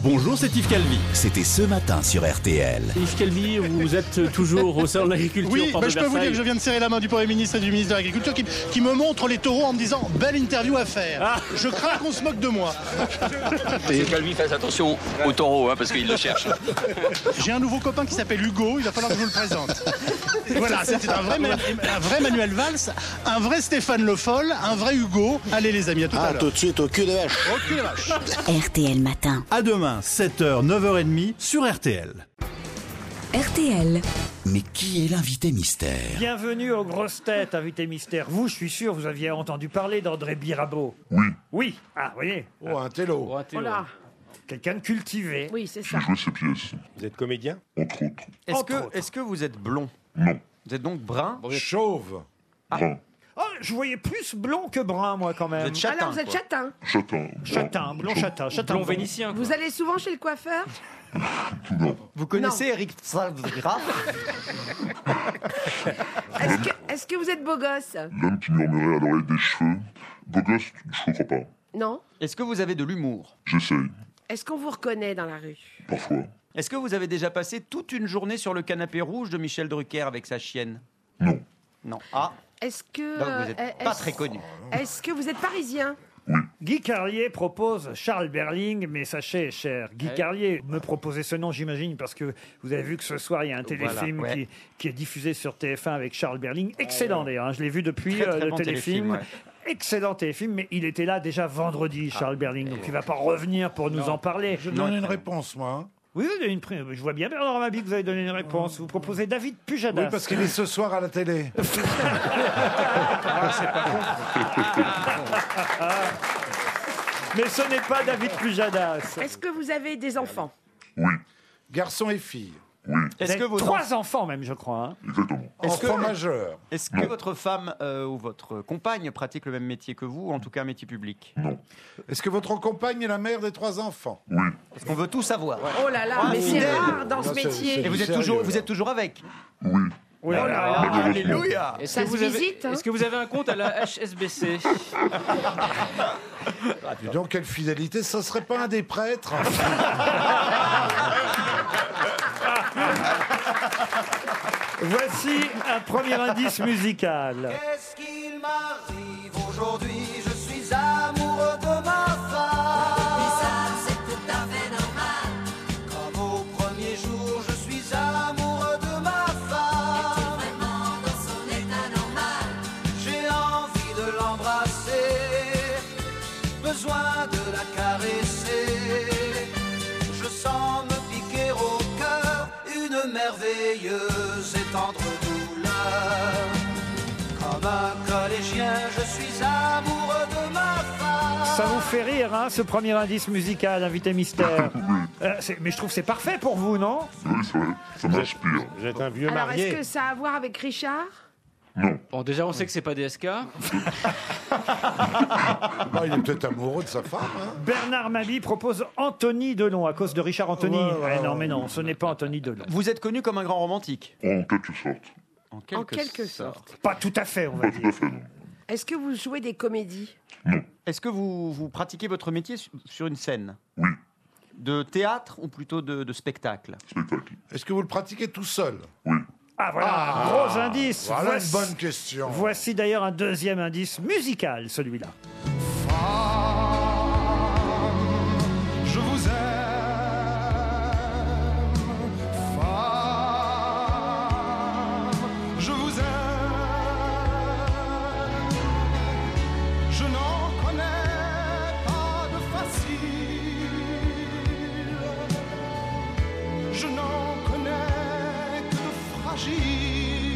Bonjour, c'est Yves Calvi. C'était ce matin sur RTL. Yves Calvi, vous êtes toujours au salon de l'agriculture. Oui, porte de je peux vous dire que je viens de serrer la main du Premier ministre et du ministre de l'Agriculture qui me montrent les taureaux en me disant « Belle interview à faire Ah. ». Je crains qu'on se moque de moi. Et Calvi, faites attention au taureau, parce qu'il le cherche. J'ai un nouveau copain qui s'appelle Hugo, il va falloir que je vous le présente. Voilà, c'était un vrai Manuel Valls, un vrai Stéphane Le Foll, un vrai Hugo. Allez les amis, à tout à l'heure. Tout de suite au cul de vache. Ok, vache. RTL Matin. À demain, 7h, 9h30 sur RTL. RTL. Mais qui est l'invité mystère? Bienvenue aux grosses têtes, invité mystère. Vous, je suis sûr, vous aviez entendu parler d'André Birabeau. Oui. Oui. Ah, vous voyez, Oh, un télo. Voilà. quelqu'un de cultivé. Oui, c'est ça. J'ai joué ces pièces, Vous êtes comédien? entre autres. Est-ce que vous êtes blond? Non. Vous êtes donc brun? Chauve. Brun. Oh, je voyais plus blond que brun, moi, quand même. Vous êtes châtain, Alors, vous êtes quoi. châtain. Châtain. Châtain, blond châtain, châtain. Blond blond. vénitien. Vous allez souvent chez le coiffeur? Vous connaissez Non. Eric Salvra? Est-ce que vous êtes beau gosse? L'homme qui murmurait à l'oreille des cheveux. Beau gosse, je ne crois pas. Non. Est-ce que vous avez de l'humour? J'essaye, Est-ce qu'on vous reconnaît dans la rue? parfois. Est-ce que vous avez déjà passé toute une journée sur le canapé rouge de Michel Drucker avec sa chienne? Non. Non. Ah, Est-ce que... donc vous n'êtes pas très connu. Est-ce que vous êtes parisien? Guy Carlier propose Charles Berling, mais sachez, cher Guy Carlier, me proposez ce nom, j'imagine, parce que vous avez vu que ce soir, il y a un téléfilm Voilà, ouais. qui est diffusé sur TF1 avec Charles Berling. Excellent, d'ailleurs. Hein, je l'ai vu depuis Très, très le bon téléfilm. téléfilm, Excellent téléfilm, mais il était là déjà vendredi, Charles Berling, donc il ne va pas revenir pour nous en parler. Je donne une réponse, moi. hein. Oui, vous avez je vois bien, Bernard Mabie, que vous avez donné une réponse. Vous proposez David Pujadas. Oui, parce qu'il est ce soir à la télé. Mais ce n'est pas David Pujadas. Est-ce que vous avez des enfants? Oui, Garçon et fille. Est-ce que, vos Trois enfants même, je crois. Hein. exactement. Enfant majeur. Est-ce que votre femme ou votre compagne pratique le même métier que vous, ou en tout cas un métier public? Non. Est-ce que votre compagne est la mère des 3 enfants? Oui, Parce qu'on veut tout savoir. Oh là là, mais c'est fidèle. rare dans ce Là, c'est- métier. Et vous êtes, Sérieux, vous là. êtes toujours avec? oui. Oh là là. Alléluia. Ça se visite, hein. Est-ce que vous avez un compte à la HSBC? Dis donc, quelle fidélité, ça serait pas un des prêtres? Voici un premier indice musical. Qu'est-ce qu'il m'arrive aujourd'hui? Je suis amoureux de ma femme. Et ça, c'est tout à fait normal. Comme au premier jour, je suis amoureux de ma femme. Vraiment dans son état normal. J'ai envie de l'embrasser, besoin de la caresser. Je sens me piquer au cœur une merveilleuse et tendre douleur. Comme un collégien, je suis amoureux de ma femme. Ça vous fait rire, hein, ce premier indice musical, invité mystère. Mais je trouve que c'est parfait pour vous, non? Oui, c'est vrai. Ça m'inspire. Vous êtes un vieux Alors, est-ce marié. que ça a à voir avec Richard? Non. Bon, déjà, on sait que c'est pas DSK. Bah, il est peut-être amoureux de sa femme. Hein. Bernard Mabie propose Anthony Delon à cause de Richard Anthony. Ouais, Non, mais non, ce n'est pas Anthony Delon. Vous êtes connu comme un grand romantique? En quelque sorte. En En quelque sorte. Pas tout à fait, on va Pas tout dire. à fait, non. Est-ce que vous jouez des comédies? Est-ce que vous pratiquez votre métier sur une scène? Oui, De théâtre ou plutôt de spectacle? spectacle. Est-ce que vous le pratiquez tout seul? Oui. Ah voilà, gros indice. Voilà Voici- une bonne question. Voici d'ailleurs un deuxième indice musical, celui-là. Je vous aime, femme, je vous aime. Je n'en connais pas de facile, je n'en connais que de fragile.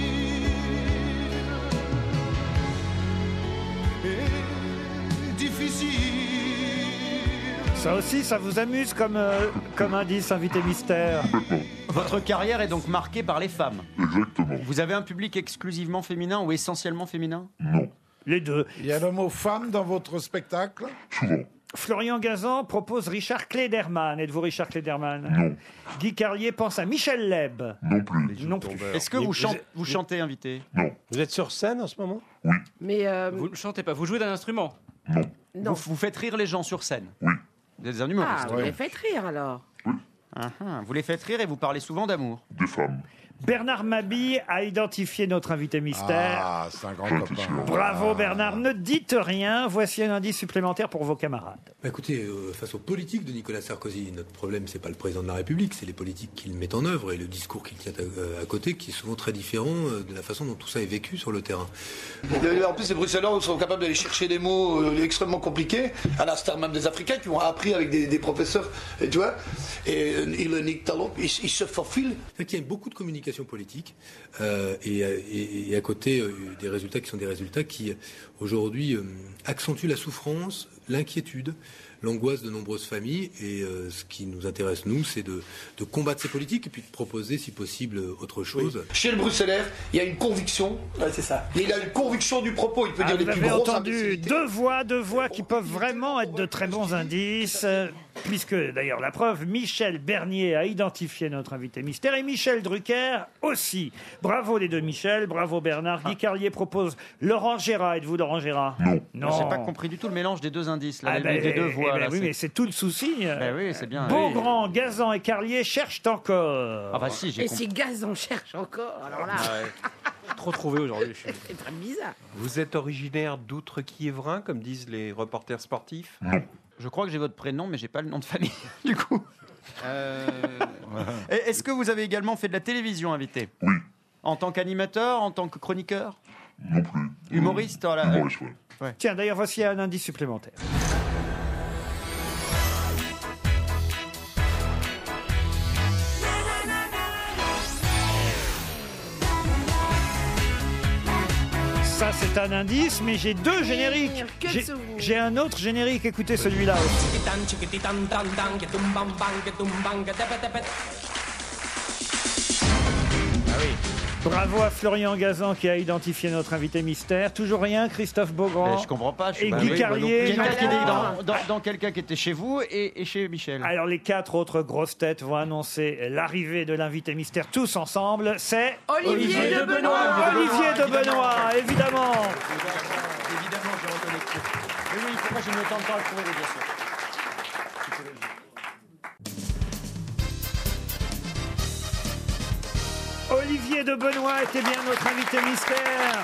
Et difficile. Ça aussi, ça vous amuse comme indice, invité mystère. Votre carrière est donc marquée par les femmes. Exactement. Vous avez un public exclusivement féminin ou essentiellement féminin? Non. Les deux. Il y a le mot femme dans votre spectacle? Souvent. Florian Gazan propose Richard Klederman. Êtes-vous Richard Klederman? Non. Guy Carlier pense à Michel Leb. Non plus. Non plus. Est-ce que vous chantez, invité? Non. Vous êtes sur scène en ce moment? Mais Vous ne chantez pas, vous jouez d'un instrument. Non. non. Vous faites rire les gens sur scène? Oui. Vous êtes un humoriste. Ah, vous les faites rire alors. Vous les faites rire et vous parlez souvent d'amour. Des femmes. Bernard Mabille a identifié notre invité mystère. Ah, c'est un grand copain. Bravo Bernard, ne dites rien. Voici un indice supplémentaire pour vos camarades. Écoutez, face aux politiques de Nicolas Sarkozy, notre problème, c'est pas le président de la République, c'est les politiques qu'il met en œuvre et le discours qu'il tient à côté, qui est souvent très différent de la façon dont tout ça est vécu sur le terrain. En plus, les Bruxellois sont capables d'aller chercher des mots extrêmement compliqués, à l'instar même des Africains qui ont appris avec des professeurs, tu vois. Et ils le niquent ils se faufilent. Il y a beaucoup de communication politique et à côté des résultats qui sont des résultats qui aujourd'hui accentuent la souffrance, l'inquiétude, l'angoisse de nombreuses familles et ce qui nous intéresse nous c'est de combattre ces politiques et puis de proposer si possible autre chose. Chez le Bruxellaire, il y a une conviction, c'est ça. Il a une conviction du propos, il peut dire les plus Vous avez grosses entendu imbécilités. deux voix qui peuvent vraiment être de très bons indices, puisque d'ailleurs la preuve, Michel Bernier a identifié notre invité mystère et Michel Drucker aussi. Bravo les deux Michel, bravo Bernard. Guy Carlier propose Laurent Gérard. Êtes-vous Laurent Gérard? Non. J'ai pas compris du tout le mélange des deux indices, là, Ah des deux voix. là, oui, mais c'est tout le souci. Oui, c'est bien. Beaugrand, Gazan et Carlier cherchent encore. Ah bah si, j'ai Et compris. si Gazan cherche encore, alors là, Trop trouvé aujourd'hui. c'est très bizarre. Vous êtes originaire d'Outre-Quiévrin, comme disent les reporters sportifs? Je crois que j'ai votre prénom, mais j'ai pas le nom de famille, du coup. Est-ce que vous avez également fait de la télévision, invité? Oui. En tant qu'animateur, en tant que chroniqueur? Non plus. Humoriste? Humoriste, ouais. Tiens, d'ailleurs, voici un indice supplémentaire. Ça, c'est un indice, mais j'ai deux génériques. J'ai un autre générique. Écoutez celui-là aussi. Bravo à Florian Gazan qui a identifié notre invité mystère. Toujours rien, Christophe Beaugrand. Je comprends pas. Et Guy Carlier. Quelqu'un qui est dans quelqu'un qui était chez vous et chez Michel. Alors, les quatre autres grosses têtes vont annoncer l'arrivée de l'invité mystère tous ensemble. C'est Olivier de Benoît. Olivier de Benoît, évidemment. Évidemment, j'ai reconnecté. Oui, pourquoi je ne me tente pas à trouver les bien sûr. Olivier de Benoît était bien notre invité mystère.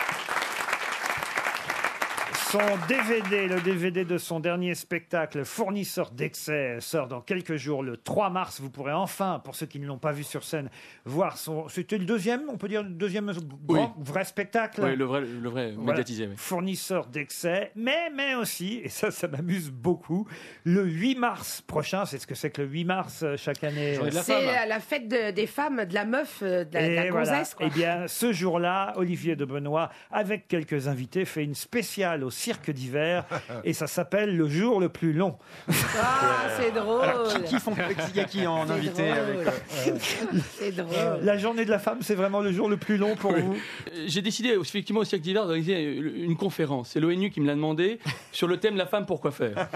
Son DVD, le DVD de son dernier spectacle, Fournisseur d'excès, sort dans quelques jours, le 3 mars. Vous pourrez enfin, pour ceux qui ne l'ont pas vu sur scène, voir son... C'était le deuxième, on peut dire, le deuxième vrai spectacle. Oui, le vrai médiatisé. Oui. Fournisseur d'excès, mais aussi, et ça m'amuse beaucoup, le 8 mars prochain, c'est ce que c'est que le 8 mars chaque année. C'est la fête des femmes, de la meuf, de la gonzesse. Eh bien, ce jour-là, Olivier de Benoît, avec quelques invités, fait une spéciale au cirque d'hiver et ça s'appelle Le jour le plus long. Ah, c'est drôle. Alors, il y a qui en invité avec C'est drôle. La journée de la femme, c'est vraiment le jour le plus long pour vous? J'ai décidé effectivement au cirque d'hiver d'organiser une conférence. C'est l'ONU qui me l'a demandé sur le thème La femme pourquoi faire.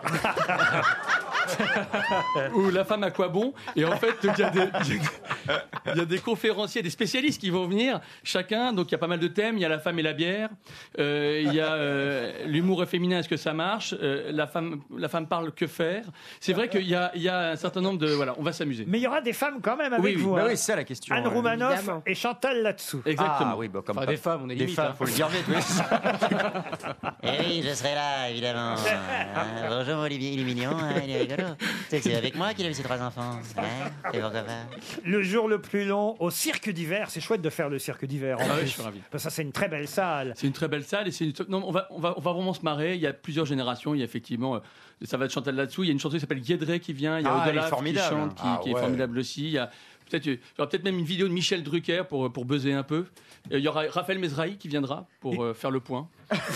Ou La femme à quoi bon. Et en fait, il y a des conférenciers, des spécialistes qui vont venir, chacun. Donc il y a pas mal de thèmes. Il y a la femme et la bière. Il y a l'humour féminin, est-ce que ça marche? La femme parle, que faire? C'est vrai qu'il y a un certain nombre de... Voilà, on va s'amuser. Mais il y aura des femmes quand même avec vous. Bah hein. oui, c'est ça la question. Anne Roumanoff Évidemment. et Chantal là-dessous. Exactement. Ah oui, bah, comme Enfin, des femmes, on est des limite. femmes, faut le garder. Eh oui, je serai là, évidemment. Bonjour Olivier, il est mignon, il est rigolo. C'est avec moi qu'il a eu ses 3 enfants. Et pourquoi pas? Le jour le plus long au cirque d'hiver. C'est chouette de faire le cirque d'hiver. En Ah oui, plus. je suis ravi. Parce que ça, c'est une très belle salle. C'est une très belle salle et non, on va vraiment se marrer. Il y a plusieurs générations. Il y a effectivement, ça va être Chantal là-dessous. Il y a une chanteuse qui s'appelle Guédré qui vient. Il y a elle est Odala qui formidable. chante, qui est formidable aussi. Il y a il y aura peut-être même une vidéo de Michel Drucker pour buzzer un peu. Il y aura Raphaël Mesrahi qui viendra pour faire le point.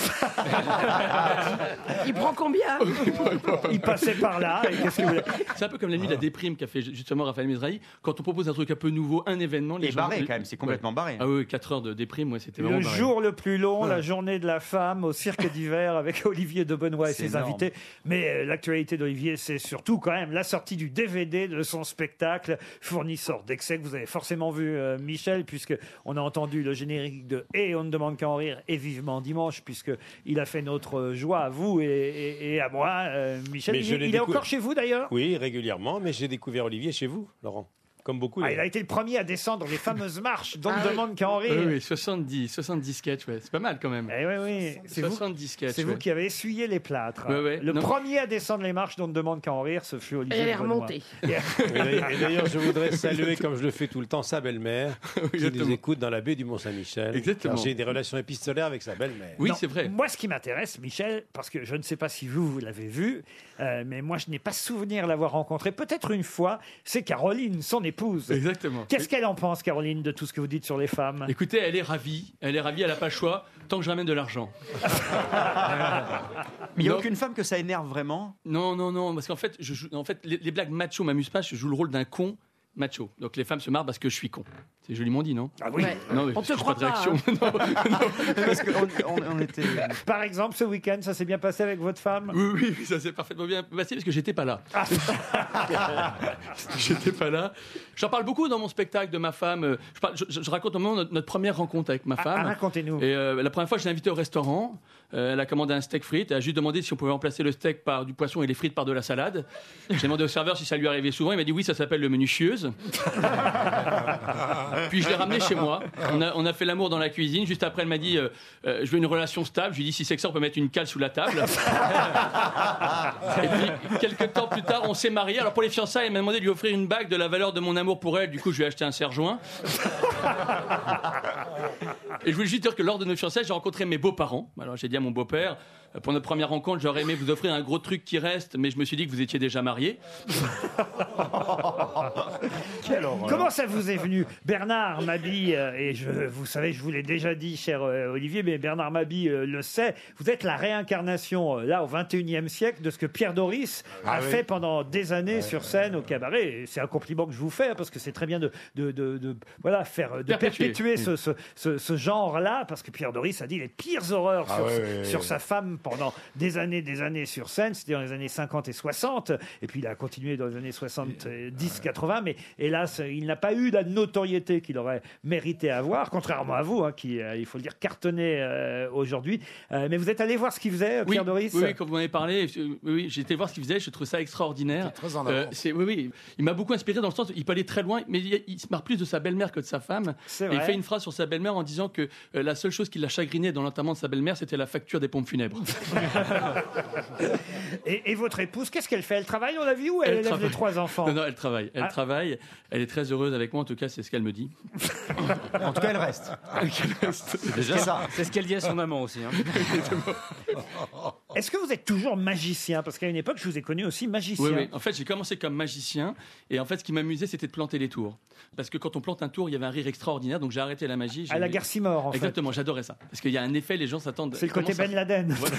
Il prend combien? Il passait par là. Et qu'est-ce que vous voulez? C'est un peu comme la nuit de la déprime qu'a fait justement Raphaël Mesrahi. Quand on propose un truc un peu nouveau, un événement, les Et gens... barré quand même, c'est complètement barré. Ah oui, 4 heures de déprime, moi c'était vraiment Le barré. jour le plus long, la journée de la femme au cirque d'hiver avec Olivier de Benoît et C'est ses énorme. invités. Mais l'actualité d'Olivier, c'est surtout quand même la sortie du DVD de son spectacle Fournisseur d'excès que vous avez forcément vu, Michel, puisque on a entendu le générique de Et on ne demande qu'à en rire et Vivement dimanche puisqu'il a fait notre joie à vous et à moi. Michel, Mais je l'ai il est décou- encore chez vous d'ailleurs? Oui, régulièrement, mais j'ai découvert Olivier chez vous, Laurent. Comme beaucoup. Il a été le premier à descendre les fameuses marches dont ne demande qu'à en rire. Oui, 70 sketchs, ouais. C'est pas mal quand même. Oui, c'est 70 sketchs. C'est vous qui avez essuyé les plâtres. Ouais. Le Non. premier à descendre les marches dont ne demande qu'à en rire, ce fut Olivier. Elle est Benoît. remontée. Et d'ailleurs, je voudrais saluer, comme je le fais tout le temps, sa belle-mère, qui nous écoute dans la baie du Mont-Saint-Michel. Exactement. Car j'ai des relations épistolaires avec sa belle-mère. Oui, Non, c'est vrai. Moi, ce qui m'intéresse, Michel, parce que je ne sais pas si vous l'avez vu, mais moi, je n'ai pas souvenir l'avoir rencontré. Peut-être une fois, c'est Caroline, son épouse. Exactement. Qu'est-ce qu'elle en pense, Caroline, de tout ce que vous dites sur les femmes? Écoutez, elle est ravie, elle n'a pas le choix, tant que je ramène de l'argent. Mais il n'y a Non. aucune femme que ça énerve vraiment. Non, parce qu'en fait, les blagues macho m'amusent pas, je joue le rôle d'un con macho. Donc les femmes se marrent parce que je suis con. C'est joliment dit, non? Ah oui. Ouais. Non, mais On parce te que j'ai croit pas de réaction. Parce qu'on était. Par exemple, ce week-end, ça s'est bien passé avec votre femme? Oui, ça s'est parfaitement bien passé parce que j'étais pas là. J'étais pas là. J'en parle beaucoup dans mon spectacle de ma femme. Je raconte au moment notre première rencontre avec ma femme. Racontez-nous. Et la première fois, je l'ai invitée au restaurant. Elle a commandé un steak frites. Elle a juste demandé si on pouvait remplacer le steak par du poisson et les frites par de la salade. J'ai demandé au serveur si ça lui arrivait souvent. Il m'a dit oui, ça s'appelle le menu chieuse. Puis je l'ai ramené chez moi. On a fait l'amour dans la cuisine. Juste après, elle m'a dit je veux une relation stable. Je lui ai dit si c'est que ça, on peut mettre une cale sous la table. Et puis, quelques temps plus tard, on s'est mariés. Alors, pour les fiançailles, elle m'a demandé de lui offrir une bague de la valeur de mon amour pour elle. Du coup, je lui ai acheté un serre-joint. Et je voulais juste dire que lors de nos fiançailles, j'ai rencontré mes beaux-parents. Alors, j'ai dit à mon beau-père, pour notre première rencontre, j'aurais aimé vous offrir un gros truc qui reste, mais je me suis dit que vous étiez déjà mariés. Comment ça vous est venu? Bernard Mabille, vous savez, je vous l'ai déjà dit, cher Olivier, mais Bernard Mabille le sait, vous êtes la réincarnation, là, au XXIe siècle, de ce que Pierre Doris a fait pendant des années sur scène au cabaret. Et c'est un compliment que je vous fais, hein, parce que c'est très bien de perpétuer ce genre-là, parce que Pierre Doris a dit les pires horreurs sur sa femme pendant des années sur scène. C'était dans les années 50 et 60, et puis il a continué dans les années 70-80, mais hélas, il n'a pas eu la notoriété qu'il aurait mérité avoir, contrairement à vous, hein, qui, il faut le dire, cartonnait aujourd'hui. Mais vous êtes allé voir ce qu'il faisait, Pierre Doris? Oui, quand vous m'avez parlé, oui, j'ai été voir ce qu'il faisait, je trouve ça extraordinaire. Très en avance. Oui, il m'a beaucoup inspiré dans le sens où il peut aller très loin, mais il se marre plus de sa belle-mère que de sa femme. C'est Et vrai. il fait une phrase sur sa belle-mère en disant que la seule chose qui l'a chagriné dans l'enterrement de sa belle-mère, c'était la facture des pompes funèbres. Et votre épouse, qu'est-ce qu'elle fait? Elle travaille dans la vie ou elle élève les 3 enfants? Non, elle travaille. Elle travaille. Elle est très heureuse avec moi, en tout cas, c'est ce qu'elle me dit. En tout cas, elle reste. C'est déjà ça. C'est ce qu'elle dit à son amant aussi. Hein. Est-ce que vous êtes toujours magicien? Parce qu'à une époque, je vous ai connu aussi magicien. Oui. En fait, j'ai commencé comme magicien. Et en fait, ce qui m'amusait, c'était de planter les tours. Parce que quand on plante un tour, il y avait un rire extraordinaire. Donc j'ai arrêté la magie. À la Garcimore, en fait. Exactement, j'adorais ça. Parce qu'il y a un effet, les gens s'attendent. C'est le côté Ben Laden. Voilà.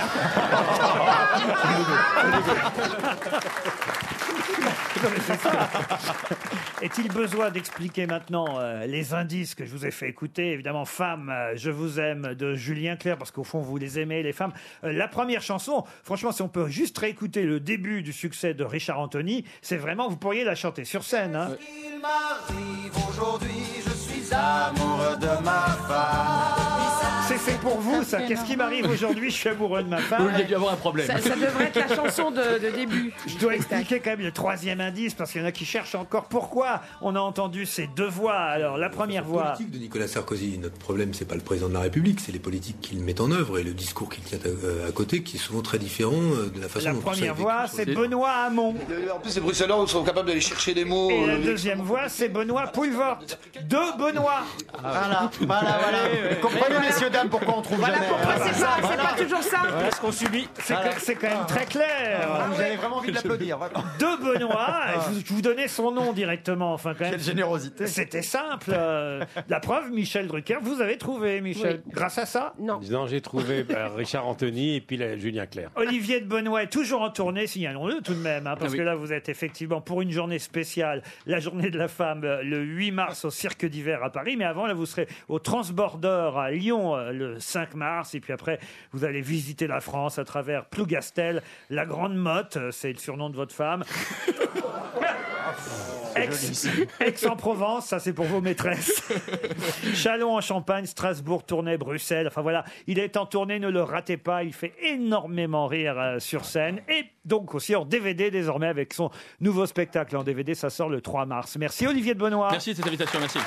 Non, mais c'est ça. Est-il besoin d'expliquer maintenant les indices que je vous ai fait écouter? Évidemment, Femme, je vous aime de Julien Clerc, parce qu'au fond, vous les aimez, les femmes. La première chanson, franchement, si on peut juste réécouter le début du succès de Richard Anthony, c'est vraiment, vous pourriez la chanter sur scène. Hein. Il m'arrive aujourd'hui, je suis amoureux de ma femme. C'est fait pour vous, ça. Qu'est-ce qui m'arrive aujourd'hui? Je suis amoureux de ma femme. Il y a dû y avoir un problème. Ça devrait être la chanson de début. Je dois expliquer quand même le troisième indice, parce qu'il y en a qui cherchent encore pourquoi on a entendu ces deux voix. Alors, la première voix... politique de Nicolas Sarkozy. Notre problème, c'est pas le président de la République, c'est les politiques qu'il met en œuvre et le discours qu'il tient à côté, qui est souvent très différent de la façon La dont ça a première été voix, vécu. c'est Benoît Hamon. En plus, les Bruxellois sont capables d'aller chercher des mots. Et la deuxième voix, c'est Benoît Poulvort. Deux Benoît. Voilà. Vous comprenez, messieurs, dames, pourquoi on trouve Voilà jamais. pourquoi c'est pas toujours ça. Voilà ce qu'on subit. C'est quand même très clair. Vous avez vraiment envie de l'applaudir. Vraiment. Deux Benoît. Je vous donnais son nom directement. Enfin, quand même. Quelle générosité. C'était simple. La preuve, Michel Drucker, vous avez trouvé, Michel. Oui. Grâce à ça. Non. Non, j'ai trouvé Richard Anthony et puis Julien Clerc. Olivier de Benoît est toujours en tournée, signalons-le tout de même, hein, parce Ah oui. que là vous êtes effectivement pour une journée spéciale, la journée de la femme, le 8 mars au Cirque d'hiver à Paris, mais avant là vous serez au Transborder à Lyon le 5 mars, et puis après vous allez visiter la France à travers Plougastel, la Grande Motte, c'est le surnom de votre femme. Aix-en-Provence, ça c'est pour vos maîtresses. Châlons en Champagne, Strasbourg, Tournai, Bruxelles. Enfin voilà, il est en tournée, ne le ratez pas. Il fait énormément rire sur scène. Et donc aussi en DVD désormais avec son nouveau spectacle en DVD. Ça sort le 3 mars. Merci Olivier de Benoît. Merci de cette invitation, merci.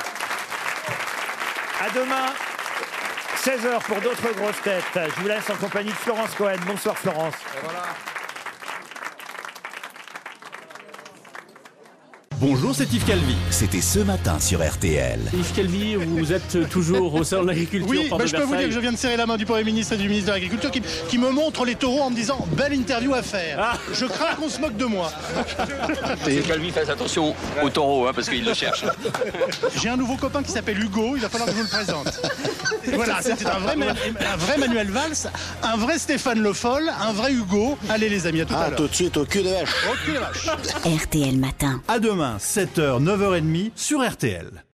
À demain, 16h pour d'autres grosses têtes. Je vous laisse en compagnie de Florence Cohen. Bonsoir Florence. Bonjour, c'est Yves Calvi. C'était ce matin sur RTL. Yves Calvi, vous êtes toujours au salon de l'agriculture. Oui, je peux vous dire que je viens de serrer la main du Premier ministre et du ministre de l'Agriculture qui me montre les taureaux en me disant « Belle interview à faire Je crains qu'on se moque de moi. Monsieur Calvi, faites attention au taureau, hein, parce qu'il le cherche. J'ai un nouveau copain qui s'appelle Hugo, il va falloir que je vous le présente. Voilà, c'était un vrai Manuel Valls, un vrai Stéphane Le Foll, un vrai Hugo. Allez les amis, à tout à l'heure. Tout de suite au cul de vache. Au cul de vache. RTL Matin. À demain, 7h, 9h30 sur RTL.